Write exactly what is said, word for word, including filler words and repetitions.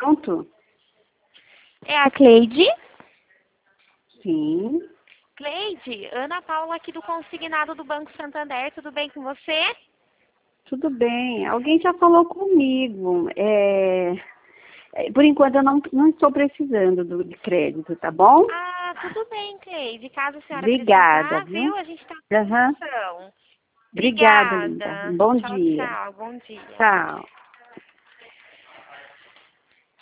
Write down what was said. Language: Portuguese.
Pronto? É a Cleide? Sim. Cleide, Ana Paula aqui do Consignado do Banco Santander, tudo bem com você? Tudo bem. Alguém já falou comigo. É, é, por enquanto eu não, não estou precisando do, de crédito, tá bom? Ah, tudo bem, Cleide. Caso a senhora Obrigada, precisar, viu? viu? A gente está à Aham. disposição. Obrigada, linda. Obrigada. Bom Tchau, dia. tchau. Bom dia. Tchau.